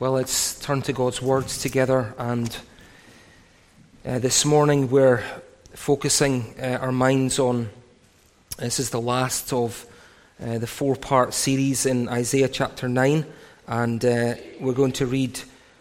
Well, let's turn to God's words together, and this morning we're focusing our minds on, this is the last of the four-part series in Isaiah chapter 9, and we're going to read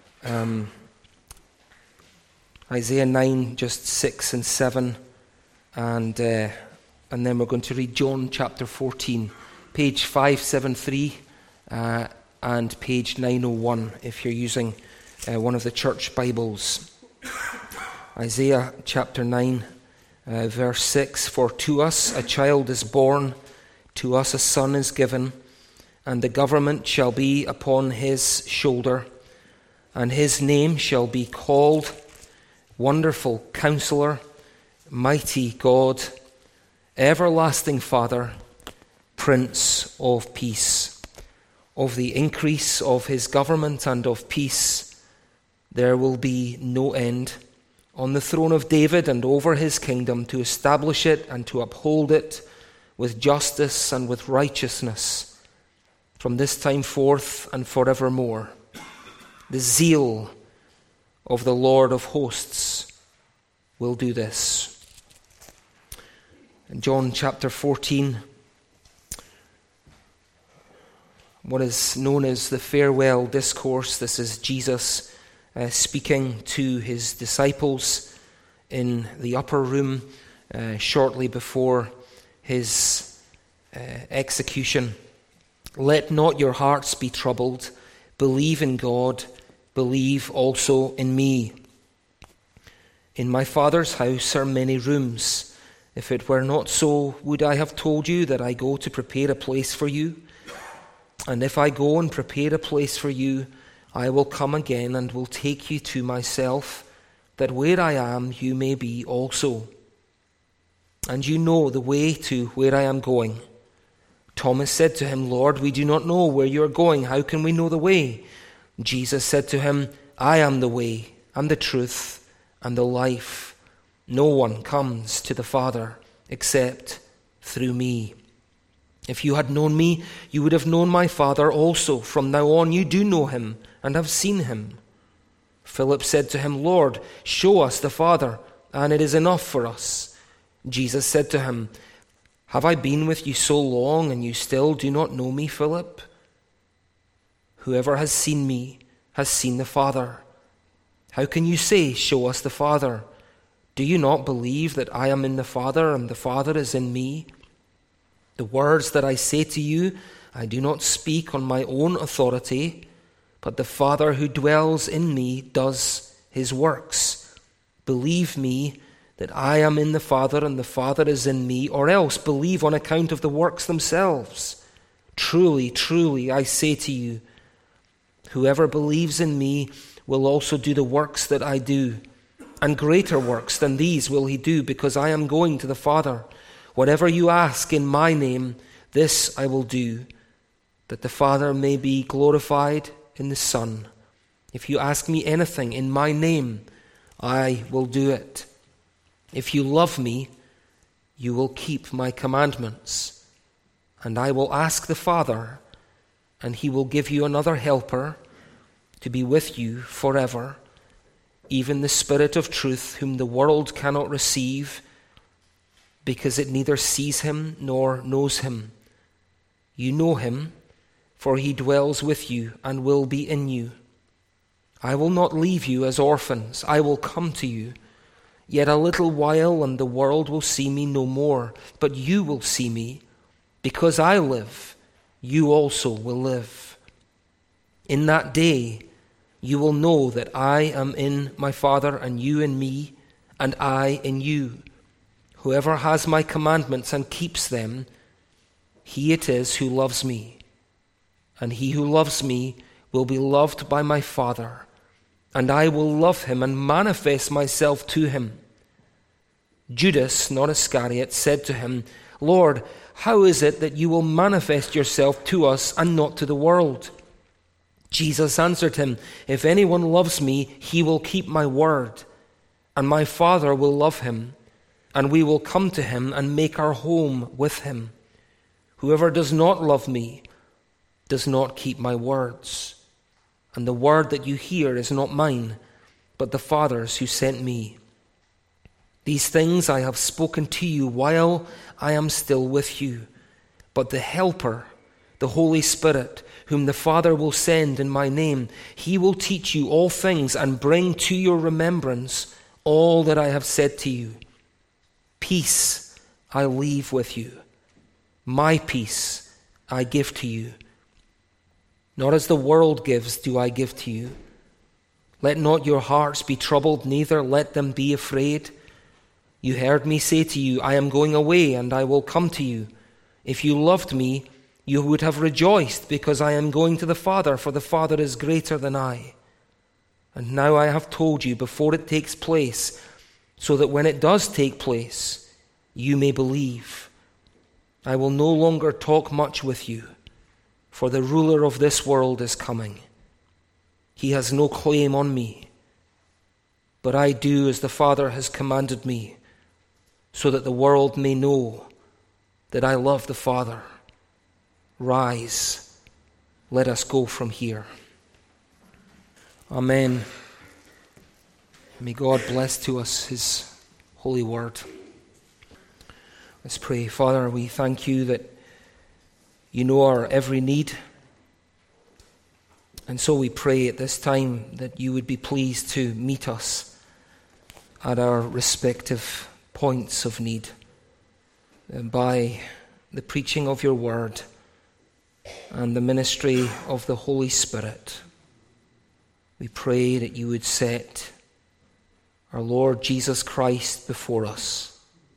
Isaiah 9, just 6 and 7, and then we're going to read John chapter 14, page 573, and page 901 if you're using one of the church Bibles. Isaiah chapter 9, verse 6, "For to us a child is born, to us a son is given, and the government shall be upon his shoulder, and his name shall be called Wonderful Counselor, Mighty God, Everlasting Father, Prince of Peace. Of the increase of his government and of peace there will be no end, on the throne of David and over his kingdom, to establish it and to uphold it with justice and with righteousness from this time forth and forevermore. The zeal of the Lord of hosts will do this." In John chapter 14, what is known as the farewell discourse. This is Jesus speaking to his disciples in the upper room shortly before his execution. "Let not your hearts be troubled. Believe in God. Believe also in me. In my Father's house are many rooms. If it were not so, would I have told you that I go to prepare a place for you? And if I go and prepare a place for you, I will come again and will take you to myself, that where I am you may be also. And you know the way to where I am going." Thomas said to him, "Lord, we do not know where you are going. How can we know the way?" Jesus said to him, "I am the way and the truth and the life. No one comes to the Father except through me. If you had known me, you would have known my Father also. From now on you do know him and have seen him." Philip said to him, "Lord, show us the Father, and it is enough for us." Jesus said to him, "Have I been with you so long, and you still do not know me, Philip? Whoever has seen me has seen the Father. How can you say, 'Show us the Father'? Do you not believe that I am in the Father, and the Father is in me? The words that I say to you, I do not speak on my own authority, but the Father who dwells in me does his works. Believe me that I am in the Father and the Father is in me, or else believe on account of the works themselves. Truly, truly, I say to you, whoever believes in me will also do the works that I do, and greater works than these will he do, because I am going to the Father. Whatever you ask in my name, this I will do, that the Father may be glorified in the Son. If you ask me anything in my name, I will do it. If you love me, you will keep my commandments. And I will ask the Father, and he will give you another helper to be with you forever, even the Spirit of truth, whom the world cannot receive, because it neither sees him nor knows him. You know him, for he dwells with you and will be in you. I will not leave you as orphans. I will come to you. Yet a little while, and the world will see me no more, but you will see me. Because I live, you also will live. In that day, you will know that I am in my Father, and you in me, and I in you. Whoever has my commandments and keeps them, he it is who loves me. And he who loves me will be loved by my Father, and I will love him and manifest myself to him." Judas, not Iscariot, said to him, "Lord, how is it that you will manifest yourself to us and not to the world?" Jesus answered him, "If anyone loves me, he will keep my word, and my Father will love him, and we will come to him and make our home with him. Whoever does not love me does not keep my words. and the word that you hear is not mine, but the Father's who sent me. These things I have spoken to you while I am still with you. But the Helper, the Holy Spirit, whom the Father will send in my name, he will teach you all things and bring to your remembrance all that I have said to you. Peace I leave with you. My peace I give to you. Not as the world gives do I give to you. Let not your hearts be troubled, neither let them be afraid. You heard me say to you, I am going away, and I will come to you. If you loved me, you would have rejoiced, because I am going to the Father, for the Father is greater than I. And now I have told you before it takes place, so that when it does take place, you may believe. I will no longer talk much with you, for the ruler of this world is coming. He has no claim on me, but I do as the Father has commanded me, so that the world may know that I love the Father. Rise, let us go from here. Amen. May God bless to us his holy word. Let's pray. Father, we thank you that you know our every need. And so we pray at this time that you would be pleased to meet us at our respective points of need by the preaching of your word and the ministry of the Holy Spirit. We pray that you would set our Lord Jesus Christ before us,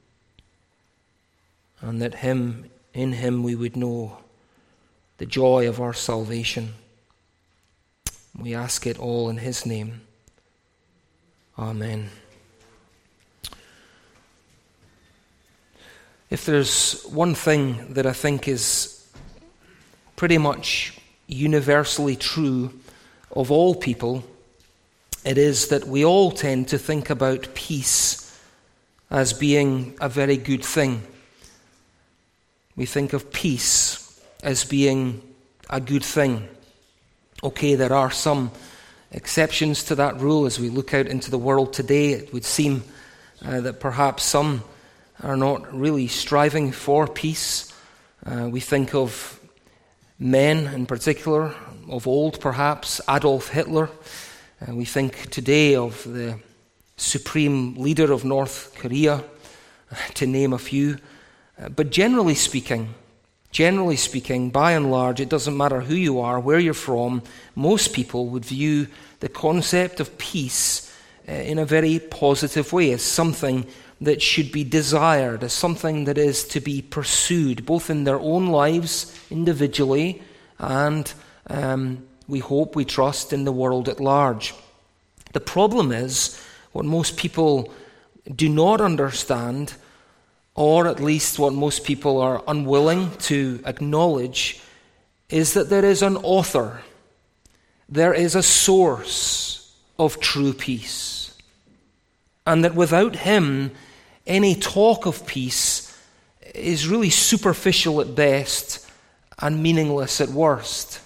and that in him we would know the joy of our salvation. We ask it all in his name. Amen. If there's one thing that I think is pretty much universally true of all people, it is that we all tend to think about peace as being a very good thing. We think of peace as being a good thing. Okay, there are some exceptions to that rule. As we look out into the world today, it would seem that perhaps some are not really striving for peace. We think of men in particular, of old perhaps, Adolf Hitler. We think today of the supreme leader of North Korea, to name a few. But generally speaking, by and large, it doesn't matter who you are, where you're from, most people would view the concept of peace in a very positive way, as something that should be desired, as something that is to be pursued, both in their own lives individually and we hope, we trust, in the world at large. The problem is, what most people do not understand, or at least what most people are unwilling to acknowledge, is that there is an author, there is a source of true peace, and that without him, any talk of peace is really superficial at best and meaningless at worst.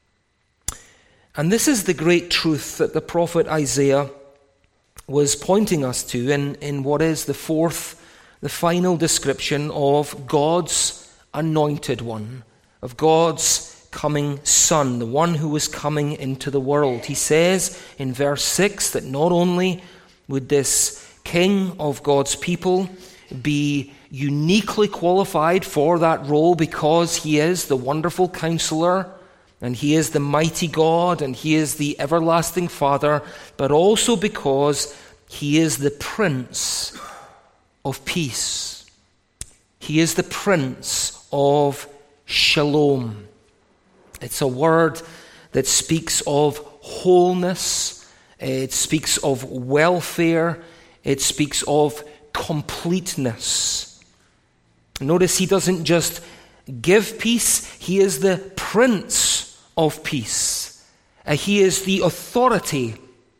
And this is the great truth that the prophet Isaiah was pointing us to in what is the final description of God's anointed one, of God's coming Son, the one who was coming into the world. He says in verse 6 that not only would this King of God's people be uniquely qualified for that role because he is the wonderful Counselor, and he is the mighty God, and he is the everlasting Father, but also because he is the Prince of Peace. He is the Prince of Shalom. It's a word that speaks of wholeness, it speaks of welfare, it speaks of completeness. Notice he doesn't just give peace, he is the Prince of Peace. He is the authority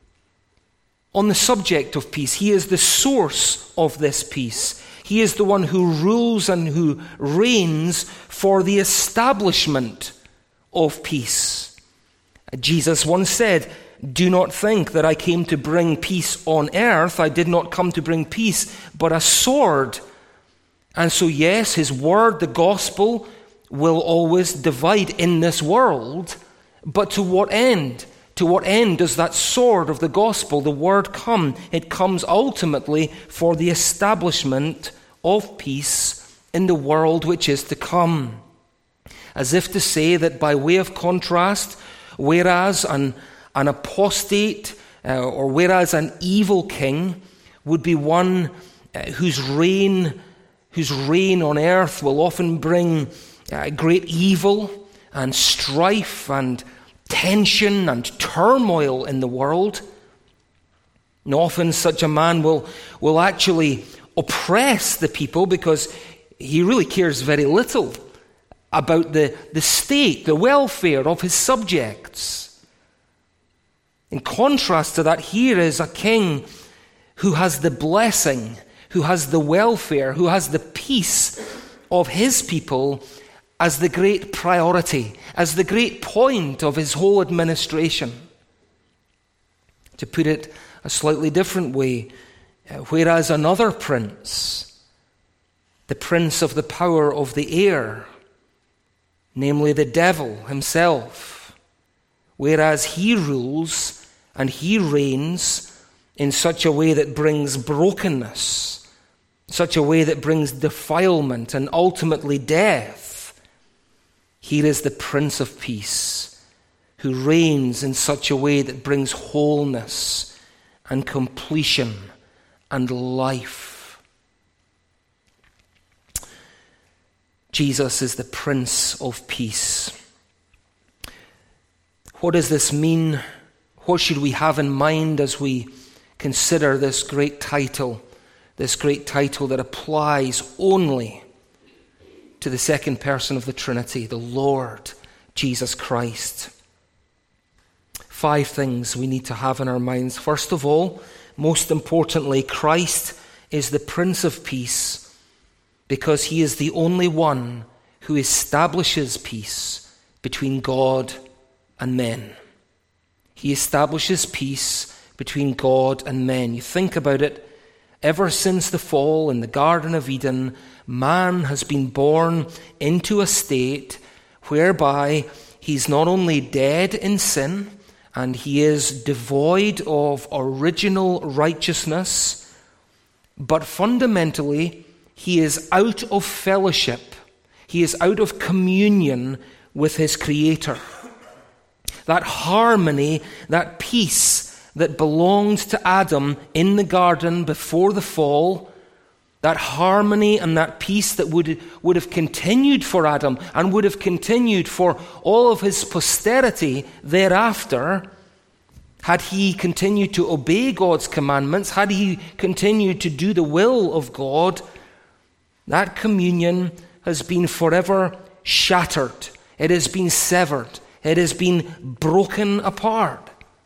on the subject of peace. He is the source of this peace. He is the one who rules and who reigns for the establishment of peace. Jesus once said, "Do not think that I came to bring peace on earth. I did not come to bring peace, but a sword." And so, yes, his word, the gospel, will always divide in this world. But to what end? To what end does that sword of the gospel, the word, come? It comes ultimately for the establishment of peace in the world which is to come. As if to say that by way of contrast, whereas an apostate or whereas an evil king would be one whose reign on earth will often bring great evil and strife and tension and turmoil in the world. And often such a man will actually oppress the people because he really cares very little about the state, the welfare of his subjects. In contrast to that, here is a king who has the blessing, who has the welfare, who has the peace of his people as the great priority, as the great point of his whole administration. To put it a slightly different way, whereas another prince, the prince of the power of the air, namely the devil himself, whereas he rules and he reigns in such a way that brings brokenness, such a way that brings defilement and ultimately death, here is the Prince of Peace, who reigns in such a way that brings wholeness and completion and life. Jesus is the Prince of Peace. What does this mean? What should we have in mind as we consider this great title that applies only to the second person of the Trinity, the Lord Jesus Christ? 5 things we need to have in our minds. First of all, most importantly, Christ is the Prince of Peace because he is the only one who establishes peace between God and men. He establishes peace between God and men. You think about it. Ever since the fall in the Garden of Eden, man has been born into a state whereby he's not only dead in sin and he is devoid of original righteousness, but fundamentally he is out of fellowship. He is out of communion with his Creator. That harmony, that peace that belonged to Adam in the garden before the fall, that harmony and that peace that would have continued for Adam and would have continued for all of his posterity thereafter, had he continued to obey God's commandments, had he continued to do the will of God, that communion has been forever shattered. It has been severed. It has been broken apart.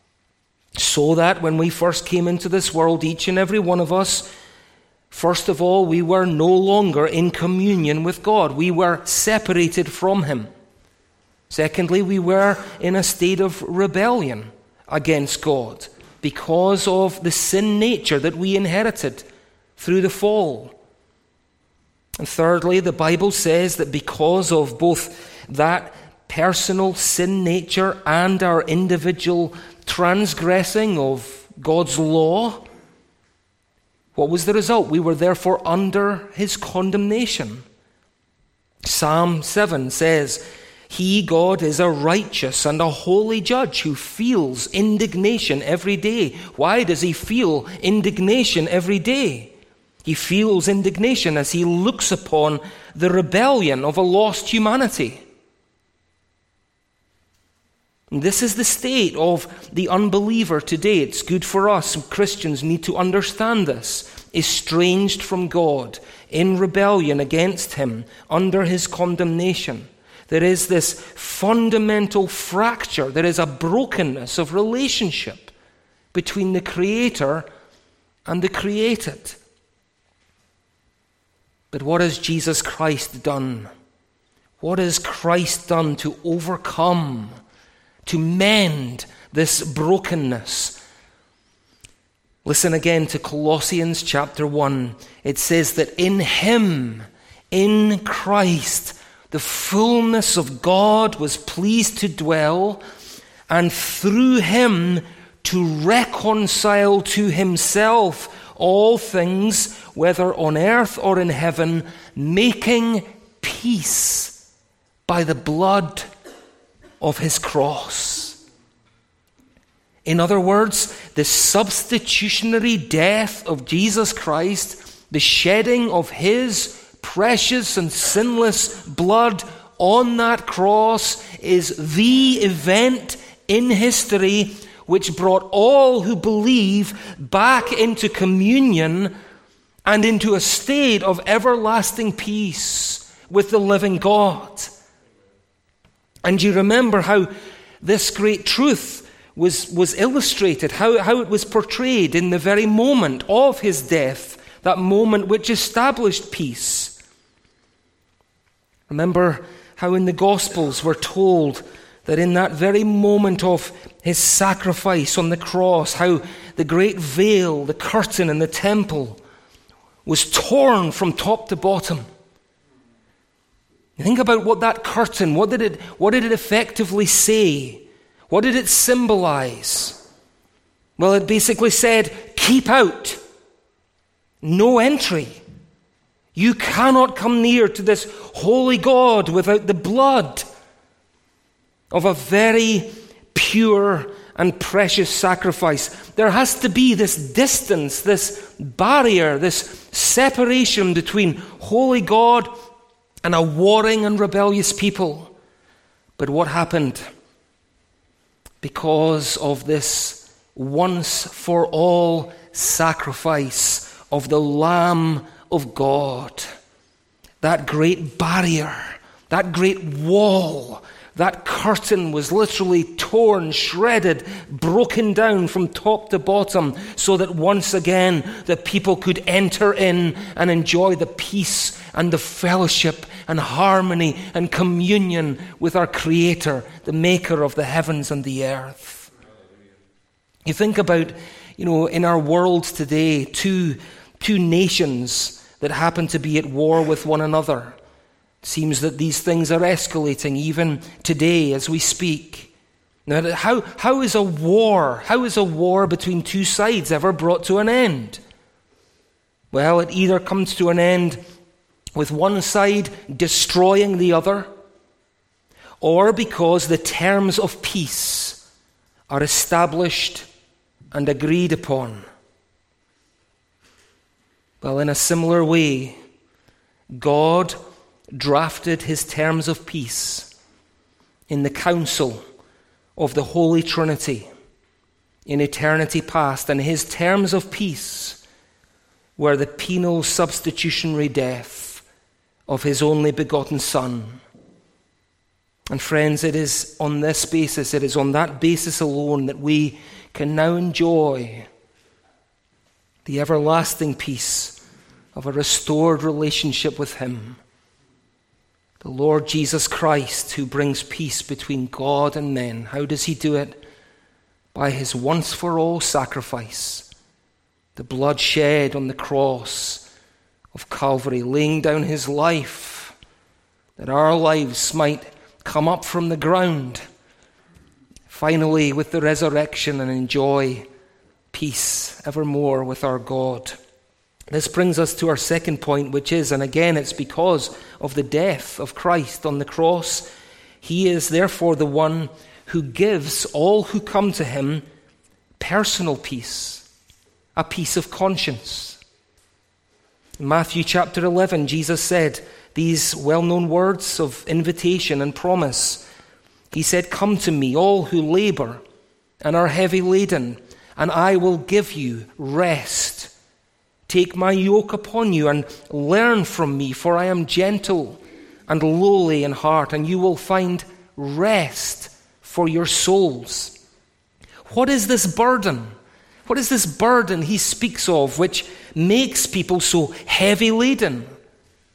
So that when we first came into this world, each and every one of us, first of all, we were no longer in communion with God. We were separated from him. Secondly, we were in a state of rebellion against God because of the sin nature that we inherited through the fall. And thirdly, the Bible says that because of both that personal sin nature and our individual transgressing of God's law, what was the result? We were therefore under his condemnation. Psalm 7 says, "He, God, is a righteous and a holy judge who feels indignation every day." Why does he feel indignation every day? He feels indignation as he looks upon the rebellion of a lost humanity. This is the state of the unbeliever today. It's good for us. Christians need to understand this. Estranged from God, in rebellion against him, under his condemnation. There is this fundamental fracture. There is a brokenness of relationship between the Creator and the created. But what has Jesus Christ done? What has Christ done to overcome to mend this brokenness. Listen again to Colossians chapter 1. It says that in him, in Christ, the fullness of God was pleased to dwell, and through him to reconcile to himself all things, whether on earth or in heaven, making peace by the blood of his cross. In other words, the substitutionary death of Jesus Christ, the shedding of his precious and sinless blood on that cross, is the event in history which brought all who believe back into communion and into a state of everlasting peace with the living God. And you remember how this great truth was illustrated, how it was portrayed in the very moment of his death, that moment which established peace. Remember how in the Gospels we're told that in that very moment of his sacrifice on the cross, how the great veil, the curtain in the temple, was torn from top to bottom. You think about what that curtain, what did it effectively say? What did it symbolize? Well, it basically said, keep out. No entry. You cannot come near to this holy God without the blood of a very pure and precious sacrifice. There has to be this distance, this barrier, this separation between holy God and a warring and rebellious people. But what happened? Because of this once-for-all sacrifice of the Lamb of God, that great barrier, that great wall, that curtain was literally torn, shredded, broken down from top to bottom, so that once again the people could enter in and enjoy the peace and the fellowship and harmony and communion with our Creator, the Maker of the heavens and the earth. You think about, in our world today, two nations that happen to be at war with one another. It seems that these things are escalating even today as we speak. Now, how is a war between two sides ever brought to an end? Well, it either comes to an end with one side destroying the other, or because the terms of peace are established and agreed upon. Well, in a similar way, God drafted his terms of peace in the council of the Holy Trinity in eternity past, and his terms of peace were the penal substitutionary death of his only begotten Son. And friends, it is on this basis, it is on that basis alone that we can now enjoy the everlasting peace of a restored relationship with him. The Lord Jesus Christ, who brings peace between God and men. How does he do it? By his once-for-all sacrifice, the blood shed on the cross of Calvary, laying down his life that our lives might come up from the ground, finally with the resurrection, and enjoy peace evermore with our God. This brings us to our second point, which is, and again it's because of the death of Christ on the cross, he is therefore the one who gives all who come to him personal peace, a peace of conscience. In Matthew chapter 11, Jesus said these well-known words of invitation and promise. He said, "Come to me, all who labor and are heavy laden, and I will give you rest. Take my yoke upon you and learn from me, for I am gentle and lowly in heart, and you will find rest for your souls." What is this burden? What is this burden he speaks of which makes people so heavy laden?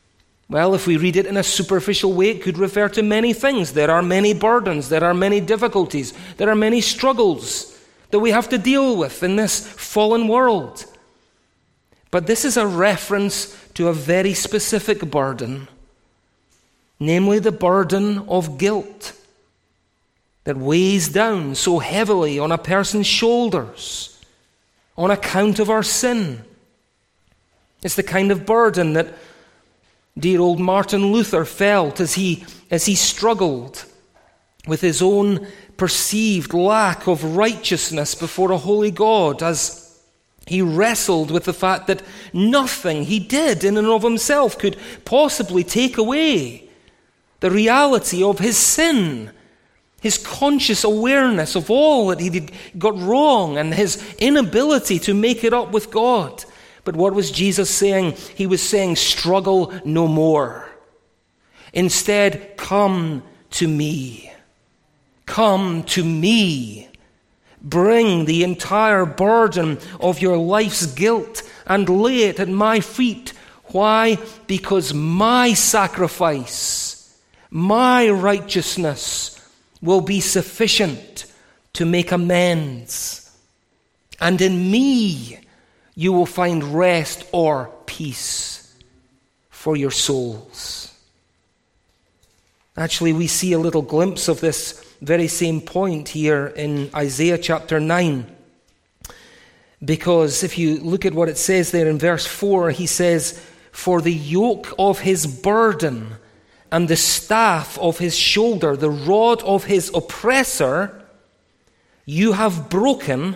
Well, if we read it in a superficial way, it could refer to many things. There are many burdens, there are many difficulties, there are many struggles that we have to deal with in this fallen world. But this is a reference to a very specific burden, namely the burden of guilt that weighs down so heavily on a person's shoulders on account of our sin. It's the kind of burden that dear old Martin Luther felt as he struggled with his own perceived lack of righteousness before a holy God, as he wrestled with the fact that nothing he did in and of himself could possibly take away the reality of his sin, his conscious awareness of all that he got wrong, and his inability to make it up with God. But what was Jesus saying? He was saying, struggle no more. Instead, come to me. Come to me. Bring the entire burden of your life's guilt and lay it at my feet. Why? Because my sacrifice, my righteousness will be sufficient to make amends. And in me, you will find rest or peace for your souls. Actually, we see a little glimpse of this very same point here in Isaiah chapter 9. Because if you look at what it says there in verse 4, he says, for the yoke of his burden and the staff of his shoulder, the rod of his oppressor, you have broken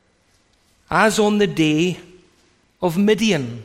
as on the day of Midian.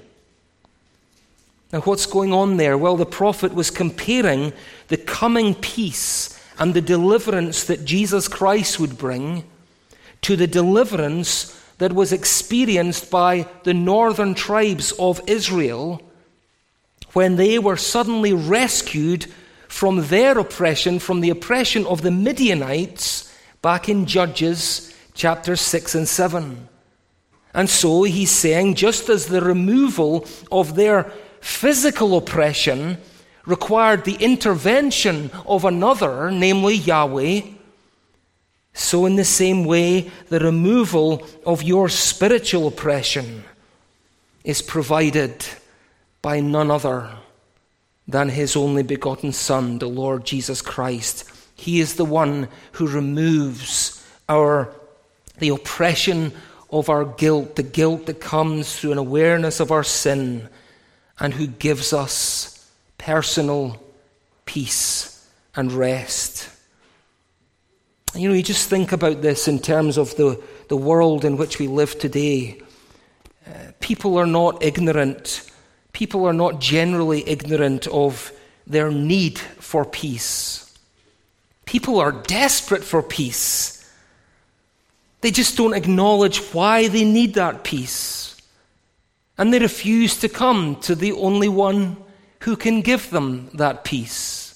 Now, what's going on there? Well, the prophet was comparing the coming peace and the deliverance that Jesus Christ would bring to the deliverance that was experienced by the northern tribes of Israel when they were suddenly rescued from their oppression, from the oppression of the Midianites, back in Judges chapters 6 and 7. And so he's saying, just as the removal of their physical oppression required the intervention of another, namely Yahweh, so in the same way, the removal of your spiritual oppression is provided by none other than his only begotten Son, the Lord Jesus Christ. He is the one who removes the oppression of our guilt, the guilt that comes through an awareness of our sin, and who gives us personal peace and rest. You just think about this in terms of the world in which we live today. People are not ignorant. People are not generally ignorant of their need for peace. People are desperate for peace. They just don't acknowledge why they need that peace. And they refuse to come to the only one who can give them that peace.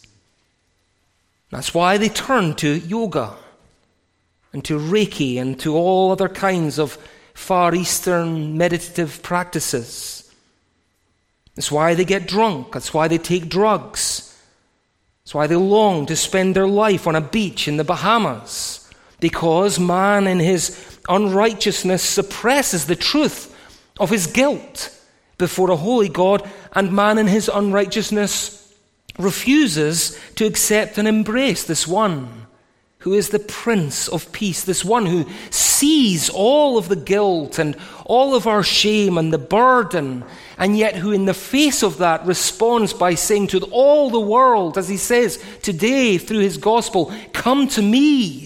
That's why they turn to yoga and to Reiki and to all other kinds of Far Eastern meditative practices. That's why they get drunk. That's why they take drugs. That's why they long to spend their life on a beach in the Bahamas. Because man in his unrighteousness suppresses the truth of his guilt before a holy God, and man in his unrighteousness refuses to accept and embrace this one who is the Prince of Peace, this one who sees all of the guilt and all of our shame and the burden, and yet who in the face of that responds by saying to all the world, as he says today through his gospel, come to me,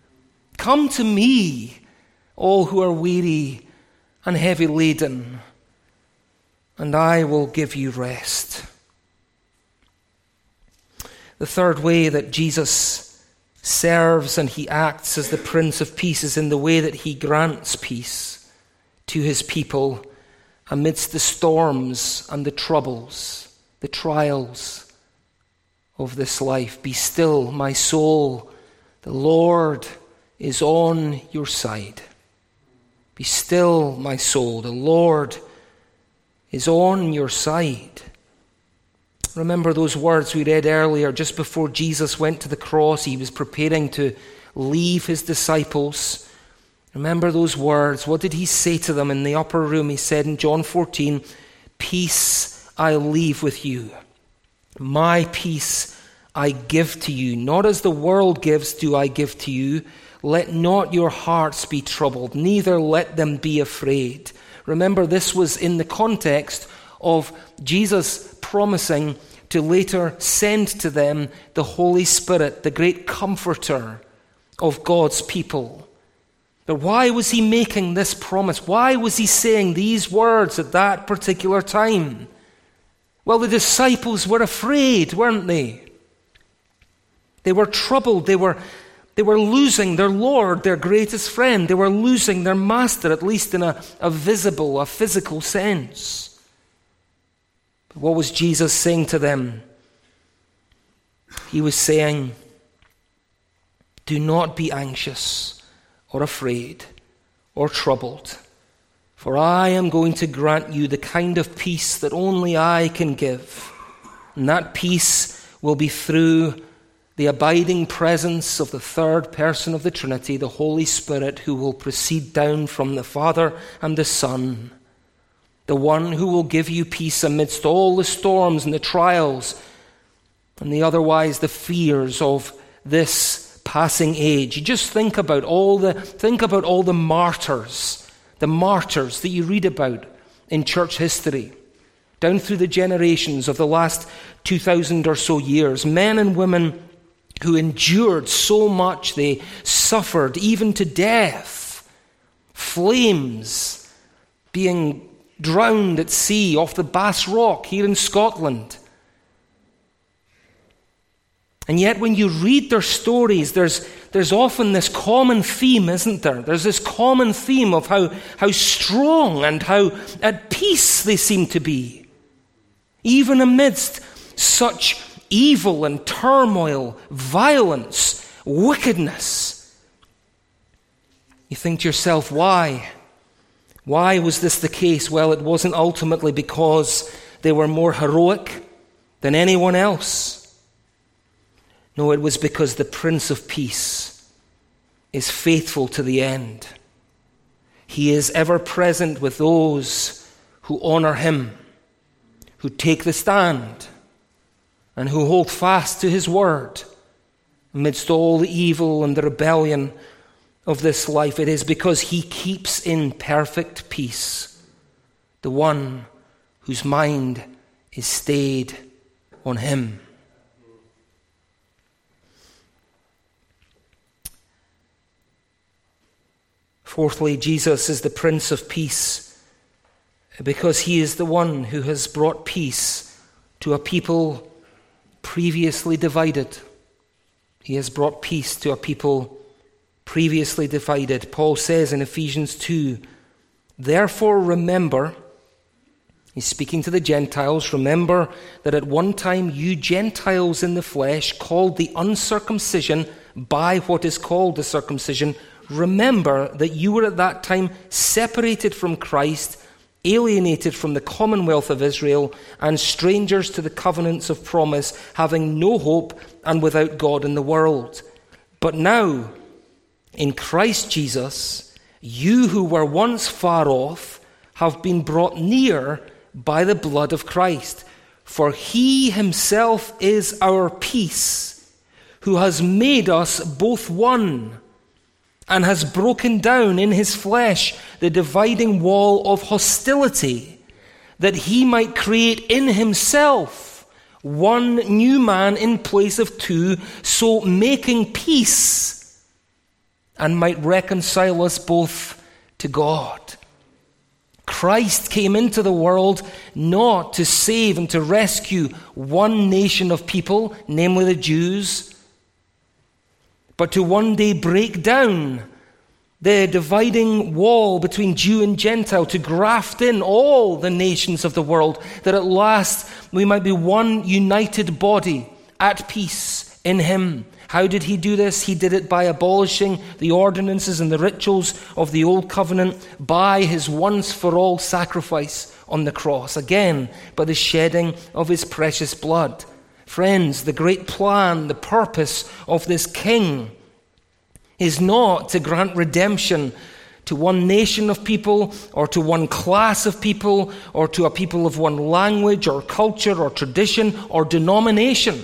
all who are weary and heavy laden, and I will give you rest. The third way that Jesus serves and he acts as the Prince of Peace is in the way that he grants peace to his people amidst the storms and the troubles, the trials of this life. Be still, my soul, the Lord is on your side. Be still, my soul, the Lord is on your side. Remember those words we read earlier, just before Jesus went to the cross. He was preparing to leave his disciples. Remember those words. What did he say to them in the upper room? He said in John 14, "Peace I leave with you. My peace I give to you. Not as the world gives do I give to you. Let not your hearts be troubled, neither let them be afraid." Remember, this was in the context of Jesus promising to later send to them the Holy Spirit, the great comforter of God's people. But why was he making this promise? Why was he saying these words at that particular time? Well, the disciples were afraid, weren't they? They were troubled. They were losing their Lord, their greatest friend. They were losing their master, at least in a visible, a physical sense. But what was Jesus saying to them? He was saying, "Do not be anxious or afraid or troubled, for I am going to grant you the kind of peace that only I can give. And that peace will be through the abiding presence of the third person of the Trinity, the Holy Spirit, who will proceed down from the Father and the Son, the one who will give you peace amidst all the storms and the trials and the fears of this passing age." You just think about all the martyrs that you read about in church history, down through the generations of the last 2,000 or so years, men and women who endured so much. They suffered even to death, flames, being drowned at sea off the Bass Rock here in Scotland. And yet when you read their stories, there's often this common theme, isn't there? There's this common theme of how strong and how at peace they seem to be, even amidst such evil and turmoil, violence, wickedness. You think to yourself, why? Why was this the case? Well, it wasn't ultimately because they were more heroic than anyone else. No, it was because the Prince of Peace is faithful to the end. He is ever present with those who honor him, who take the stand, and who hold fast to his word amidst all the evil and the rebellion of this life. It is because he keeps in perfect peace the one whose mind is stayed on him. Fourthly, Jesus is the Prince of Peace because he is the one who has brought peace to a people previously divided. He has brought peace to a people previously divided. Paul says in Ephesians 2, "Therefore remember," he's speaking to the Gentiles, "remember that at one time you Gentiles in the flesh, called the uncircumcision by what is called the circumcision, remember that you were at that time separated from Christ, alienated from the commonwealth of Israel, and strangers to the covenants of promise, having no hope and without God in the world. But now, in Christ Jesus, you who were once far off have been brought near by the blood of Christ. For he himself is our peace, who has made us both one, and has broken down in his flesh the dividing wall of hostility, that he might create in himself one new man in place of two, so making peace, and might reconcile us both to God." Christ came into the world not to save and to rescue one nation of people, namely the Jews, but to one day break down the dividing wall between Jew and Gentile, to graft in all the nations of the world, that at last we might be one united body at peace in him. How did he do this? He did it by abolishing the ordinances and the rituals of the old covenant, by his once-for-all sacrifice on the cross, again by the shedding of his precious blood. Friends, the great plan, the purpose of this king is not to grant redemption to one nation of people, or to one class of people, or to a people of one language or culture or tradition or denomination.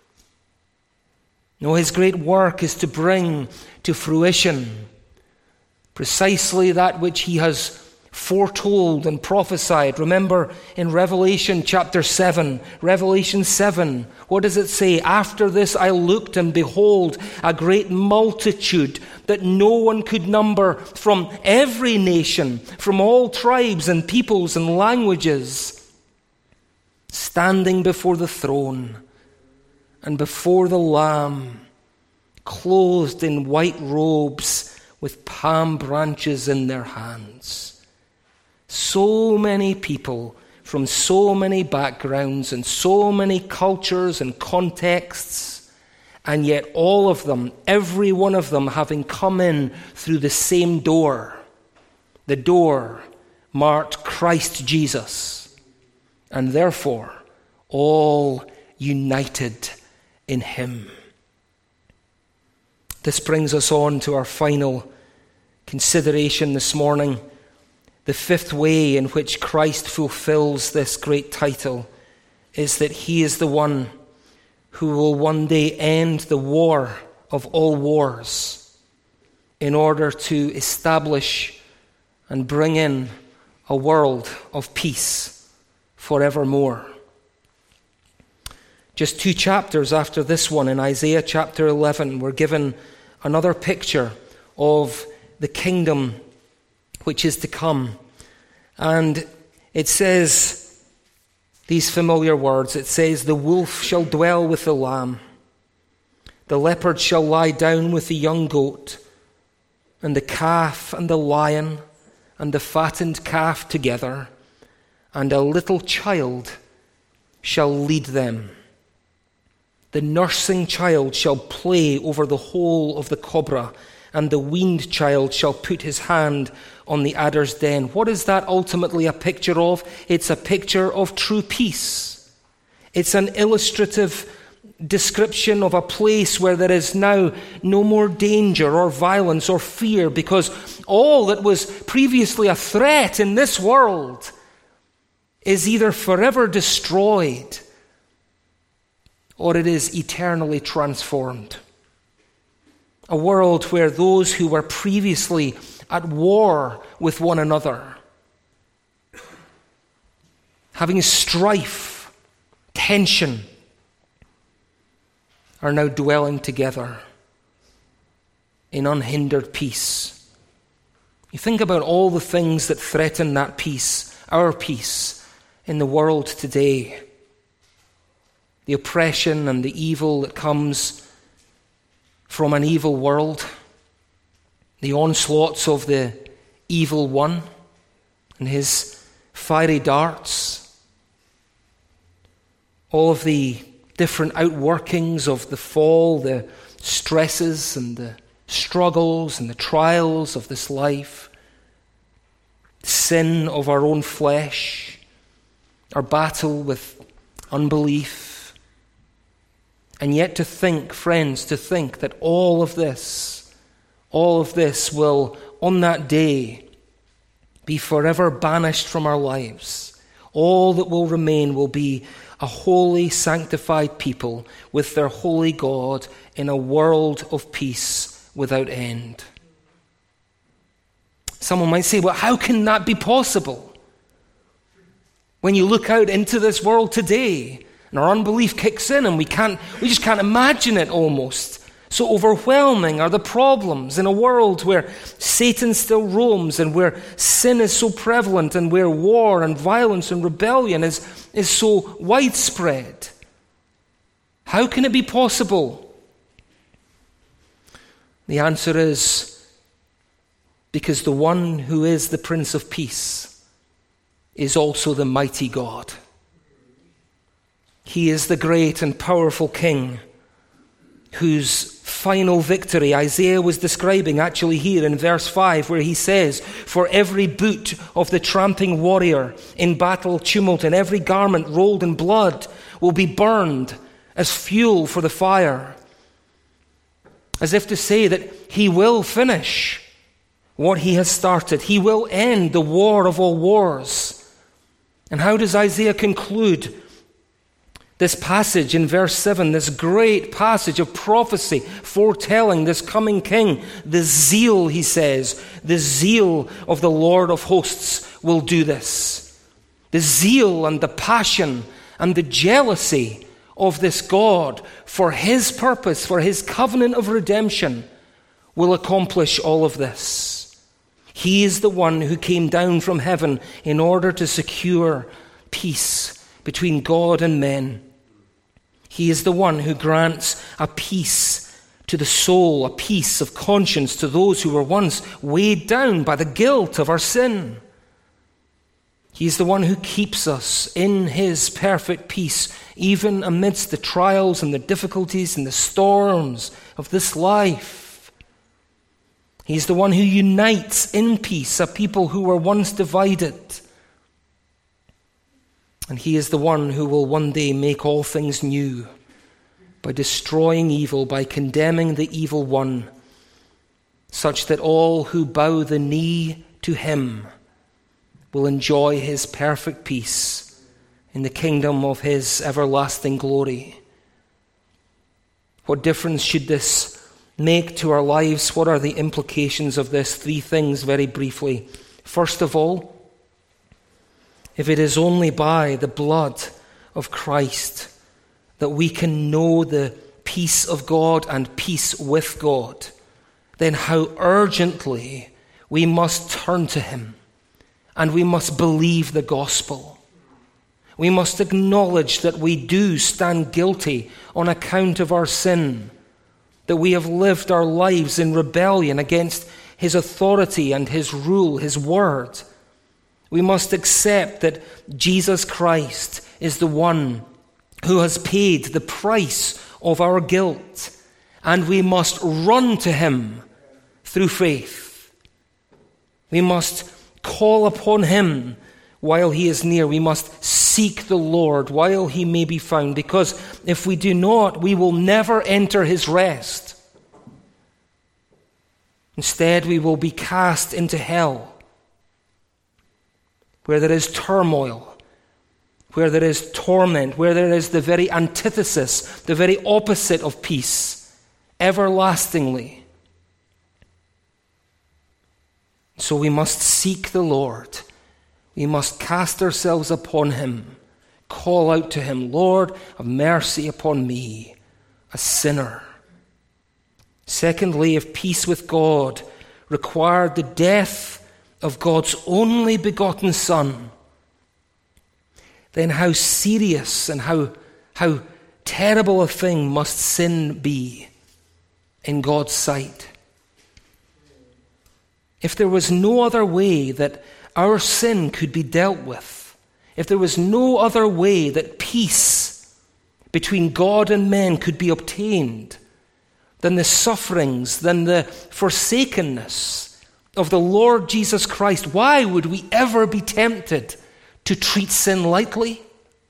No, his great work is to bring to fruition precisely that which he has foretold and prophesied. Remember in Revelation chapter 7, what does it say? After this I looked, and behold, a great multitude that no one could number, from every nation, from all tribes and peoples and languages, standing before the throne and before the Lamb, clothed in white robes with palm branches in their hands. So many people from so many backgrounds and so many cultures and contexts, and yet all of them, every one of them, having come in through the same door, the door marked Christ Jesus, and therefore all united in him. This brings us on to our final consideration this morning. The fifth way in which Christ fulfills this great title is that he is the one who will one day end the war of all wars in order to establish and bring in a world of peace forevermore. Just 2 chapters after this one, in Isaiah chapter 11, we're given another picture of the kingdom which is to come. And it says these familiar words. It says, "The wolf shall dwell with the lamb. The leopard shall lie down with the young goat, and the calf and the lion and the fattened calf together, and a little child shall lead them. The nursing child shall play over the hole of the cobra, and the weaned child shall put his hand on the adder's den." What is that ultimately a picture of? It's a picture of true peace. It's an illustrative description of a place where there is now no more danger or violence or fear, because all that was previously a threat in this world is either forever destroyed or it is eternally transformed. A world where those who were previously at war with one another, having strife, tension, are now dwelling together in unhindered peace. You think about all the things that threaten that peace, our peace, in the world today. The oppression and the evil that comes from an evil world, the onslaughts of the evil one and his fiery darts, all of the different outworkings of the fall, the stresses and the struggles and the trials of this life, sin of our own flesh, our battle with unbelief. And yet to think, friends, that all of this will, on that day, be forever banished from our lives. All that will remain will be a holy, sanctified people with their holy God in a world of peace without end. Someone might say, well, how can that be possible? When you look out into this world today, and our unbelief kicks in, and we just can't imagine it almost. So overwhelming are the problems in a world where Satan still roams, and where sin is so prevalent, and where war and violence and rebellion is so widespread. How can it be possible? The answer is because the one who is the Prince of Peace is also the mighty God. He is the great and powerful King, whose final victory Isaiah was describing actually here in verse 5, where he says, "For every boot of the tramping warrior in battle tumult and every garment rolled in blood will be burned as fuel for the fire." As if to say that he will finish what he has started. He will end the war of all wars. And how does Isaiah conclude this passage in verse 7, this great passage of prophecy foretelling this coming king? The zeal, he says, the zeal of the Lord of hosts will do this. The zeal and the passion and the jealousy of this God for his purpose, for his covenant of redemption, will accomplish all of this. He is the one who came down from heaven in order to secure peace between God and men. He is the one who grants a peace to the soul, a peace of conscience to those who were once weighed down by the guilt of our sin. He is the one who keeps us in his perfect peace, even amidst the trials and the difficulties and the storms of this life. He's the one who unites in peace a people who were once divided. And he is the one who will one day make all things new by destroying evil, by condemning the evil one, such that all who bow the knee to him will enjoy his perfect peace in the kingdom of his everlasting glory. What difference should this make to our lives? What are the implications of this? 3 things very briefly. First of all, if it is only by the blood of Christ that we can know the peace of God and peace with God, then how urgently we must turn to him and we must believe the gospel. We must acknowledge that we do stand guilty on account of our sin, that we have lived our lives in rebellion against his authority and his rule, his word. We must accept that Jesus Christ is the one who has paid the price of our guilt, and we must run to him through faith. We must call upon him while he is near. We must seek the Lord while he may be found, because if we do not, we will never enter his rest. Instead, we will be cast into hell, where there is turmoil, where there is torment, where there is the very antithesis, the very opposite of peace, everlastingly. So we must seek the Lord. We must cast ourselves upon him, call out to him, "Lord, have mercy upon me, a sinner." Secondly, if peace with God required the death of God's only begotten Son, then how serious and how terrible a thing must sin be in God's sight. If there was no other way that our sin could be dealt with, if there was no other way that peace between God and men could be obtained than the sufferings, than the forsakenness of the Lord Jesus Christ, why would we ever be tempted to treat sin lightly?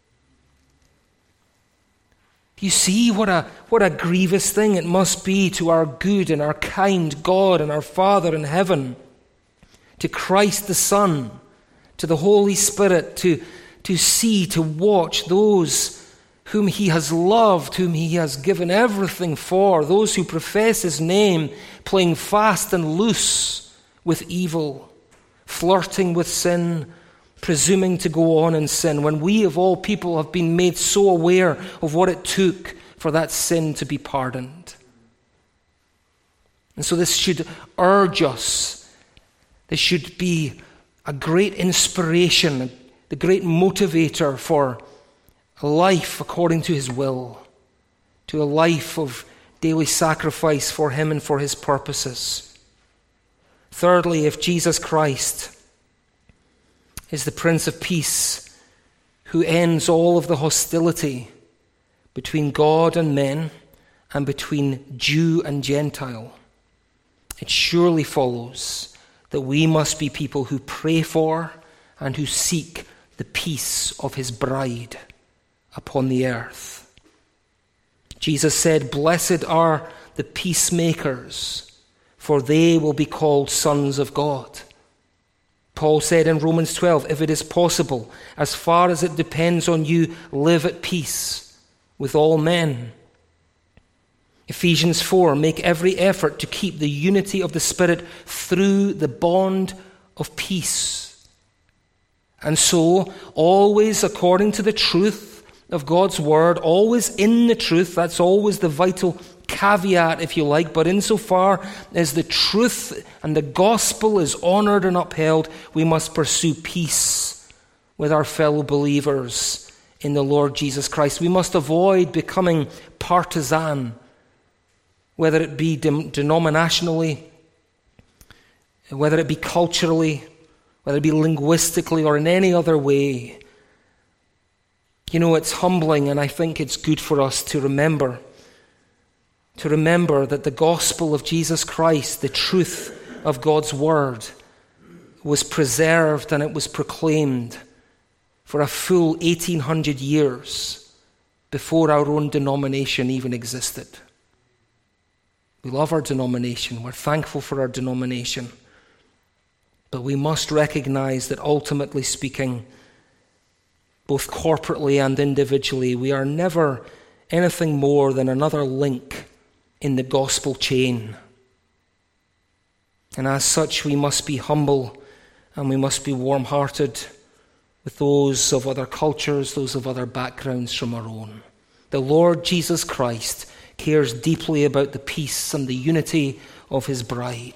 Do you see what a grievous thing it must be to our good and our kind God and our Father in heaven, to Christ the Son, to the Holy Spirit, to see, to watch those whom he has loved, whom he has given everything for, those who profess his name, playing fast and loose with evil, flirting with sin, presuming to go on in sin, when we of all people have been made so aware of what it took for that sin to be pardoned. And so this should urge us. This should be a great inspiration, the great motivator for a life according to his will, to a life of daily sacrifice for him and for his purposes. Thirdly, if Jesus Christ is the Prince of Peace who ends all of the hostility between God and men and between Jew and Gentile, it surely follows that we must be people who pray for and who seek the peace of his bride upon the earth. Jesus said, "Blessed are the peacemakers, for they will be called sons of God." Paul said in Romans 12, "If it is possible, as far as it depends on you, live at peace with all men." Ephesians 4, "Make every effort to keep the unity of the Spirit through the bond of peace." And so, always according to the truth of God's word, always in the truth, that's always the vital caveat, if you like, but insofar as the truth and the gospel is honored and upheld, we must pursue peace with our fellow believers in the Lord Jesus Christ. We must avoid becoming partisan, whether it be denominationally, whether it be culturally, whether it be linguistically or in any other way. You know, it's humbling, and I think it's good for us to remember that the gospel of Jesus Christ, the truth of God's word, was preserved and it was proclaimed for a full 1800 years before our own denomination even existed. We love our denomination. We're thankful for our denomination. But we must recognize that ultimately speaking, both corporately and individually, we are never anything more than another link in the gospel chain. And as such, we must be humble and we must be warm-hearted with those of other cultures, those of other backgrounds from our own. The Lord Jesus Christ cares deeply about the peace and the unity of his bride.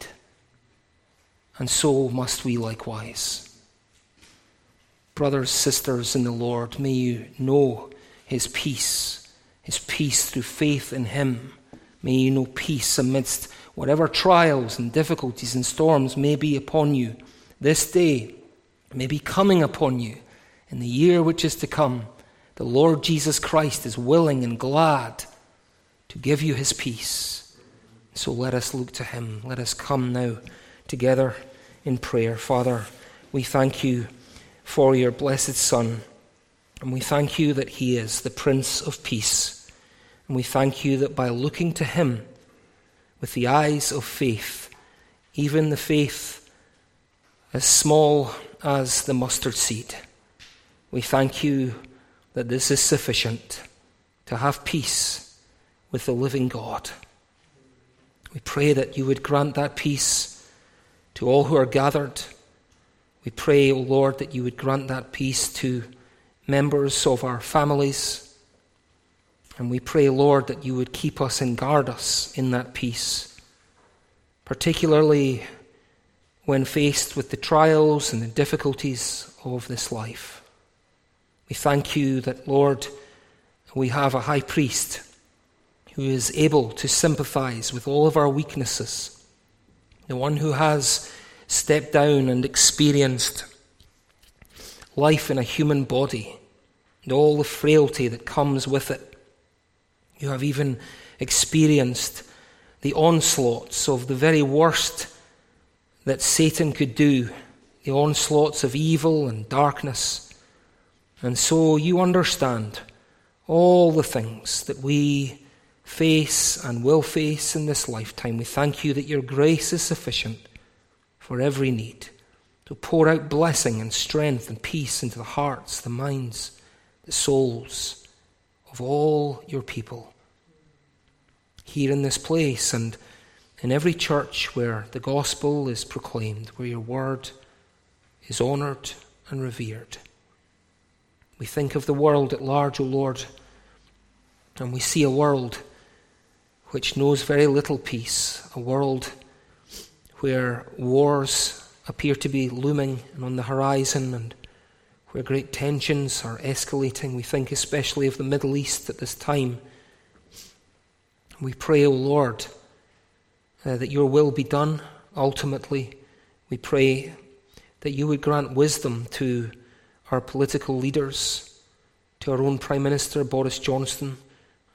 And so must we likewise. Brothers, sisters in the Lord, may you know his peace through faith in him. May you know peace amidst whatever trials and difficulties and storms may be upon you this day, may be coming upon you in the year which is to come. The Lord Jesus Christ is willing and glad to give you his peace. So let us look to him. Let us come now together in prayer. Father, we thank you for your blessed Son, and we thank you that he is the Prince of Peace. And we thank you that by looking to him with the eyes of faith, even the faith as small as the mustard seed, we thank you that this is sufficient to have peace with the living God. We pray that you would grant that peace to all who are gathered. We pray, O Lord, that you would grant that peace to members of our families. And we pray, Lord, that you would keep us and guard us in that peace, particularly when faced with the trials and the difficulties of this life. We thank you that, Lord, we have a high priest who is able to sympathize with all of our weaknesses, the one who has stepped down and experienced life in a human body and all the frailty that comes with it. You have even experienced the onslaughts of the very worst that Satan could do, the onslaughts of evil and darkness. And so you understand all the things that we face and will face in this lifetime. We thank you that your grace is sufficient for every need, to pour out blessing and strength and peace into the hearts, the minds, the souls of all your people here in this place and in every church where the gospel is proclaimed, where your word is honored and revered. We think of the world at large, O Lord, and we see a world which knows very little peace, a world where wars appear to be looming and on the horizon, and where great tensions are escalating. We think especially of the Middle East at this time. We pray, O Lord, that your will be done ultimately. We pray that you would grant wisdom to our political leaders, to our own Prime Minister Boris Johnson,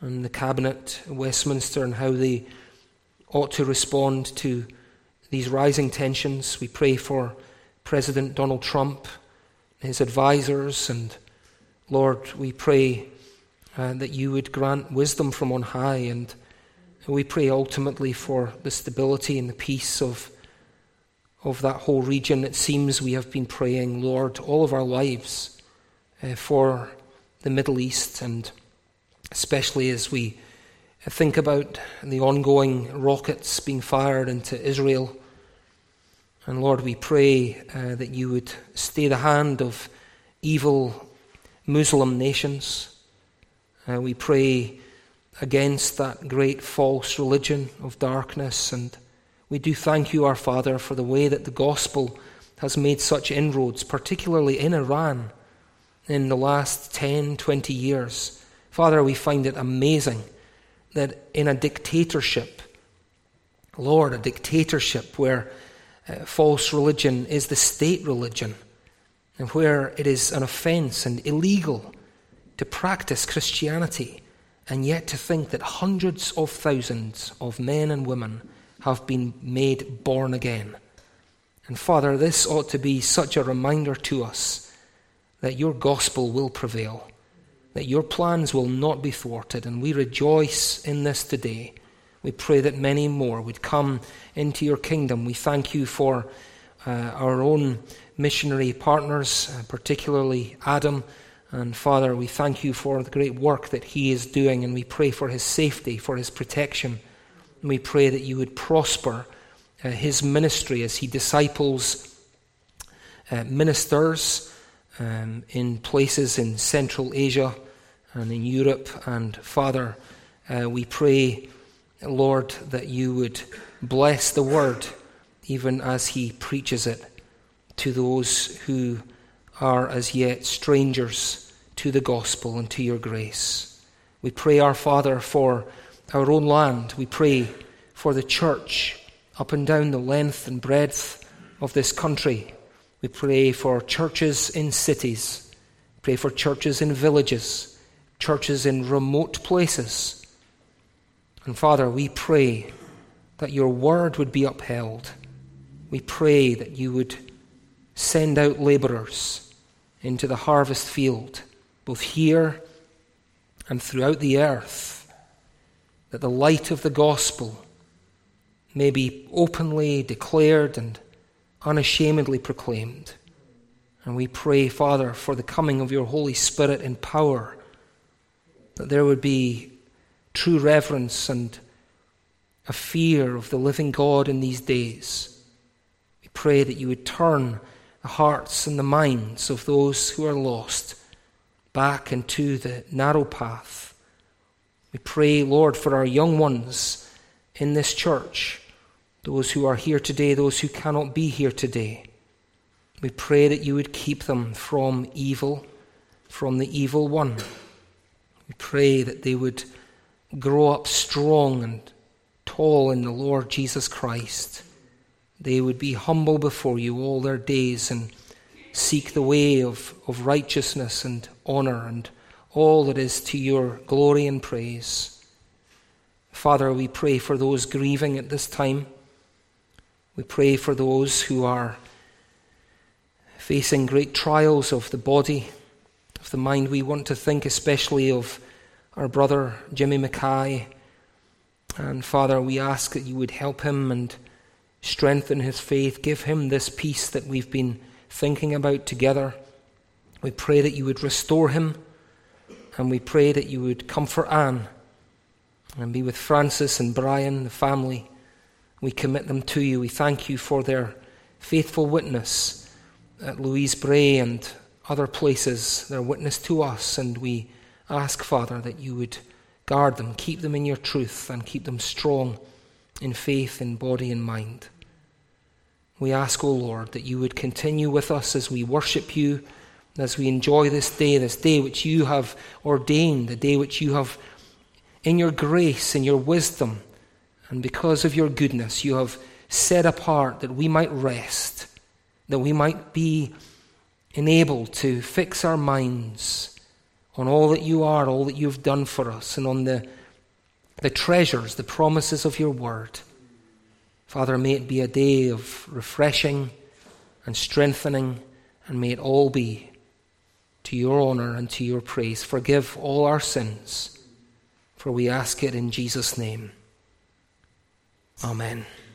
and the Cabinet at Westminster and how they ought to respond to these rising tensions. We pray for President Donald Trump, his advisors, and Lord, we pray that you would grant wisdom from on high, and we pray ultimately for the stability and the peace of that whole region. It seems we have been praying, Lord, all of our lives for the Middle East, and especially as we think about the ongoing rockets being fired into Israel. And Lord, we pray that you would stay the hand of evil Muslim nations. We pray against that great false religion of darkness, and we do thank you, our Father, for the way that the gospel has made such inroads, particularly in Iran, in the last 10, 20 years. Father, we find it amazing that in a dictatorship, Lord, a dictatorship where false religion is the state religion, and where it is an offense and illegal to practice Christianity, and yet to think that hundreds of thousands of men and women have been made born again. And Father, this ought to be such a reminder to us that your gospel will prevail, that your plans will not be thwarted, and we rejoice in this today. We pray that many more would come into your kingdom. We thank you for our own missionary partners, particularly Adam. And Father, we thank you for the great work that he is doing, and we pray for his safety, for his protection. And we pray that you would prosper his ministry as he disciples ministers in places in Central Asia and in Europe. And Father, we pray, Lord, that you would bless the word even as he preaches it to those who are as yet strangers to the gospel and to your grace. We pray, our Father, for our own land. We pray for the church up and down the length and breadth of this country. We pray for churches in cities. Pray for churches in villages, churches in remote places. And Father, we pray that your word would be upheld. We pray that you would send out laborers into the harvest field, both here and throughout the earth, that the light of the gospel may be openly declared and unashamedly proclaimed. And we pray, Father, for the coming of your Holy Spirit in power, that there would be true reverence and a fear of the living God in these days. We pray that you would turn the hearts and the minds of those who are lost back into the narrow path. We pray, Lord, for our young ones in this church, those who are here today, those who cannot be here today. We pray that you would keep them from evil, from the evil one. We pray that they would grow up strong and tall in the Lord Jesus Christ. They would be humble before you all their days and seek the way of righteousness and honor and all that is to your glory and praise. Father, we pray for those grieving at this time. We pray for those who are facing great trials of the body, of the mind. We want to think especially of our brother Jimmy Mackay. And Father, we ask that you would help him and strengthen his faith. Give him this peace that we've been thinking about together. We pray that you would restore him, and we pray that you would comfort Anne and be with Francis and Brian, the family. We commit them to you. We thank you for their faithful witness at Louise Bray and other places, their witness to us, and we ask, Father, that you would guard them, keep them in your truth, and keep them strong in faith, in body and mind. We ask, O Lord, that you would continue with us as we worship you, as we enjoy this day which you have ordained, the day which you have, in your grace, in your wisdom, and because of your goodness, you have set apart that we might rest, that we might be enabled to fix our minds on all that you are, all that you've done for us, and on the treasures, the promises of your word. Father, may it be a day of refreshing and strengthening, and may it all be to your honor and to your praise. Forgive all our sins, for we ask it in Jesus' name. Amen.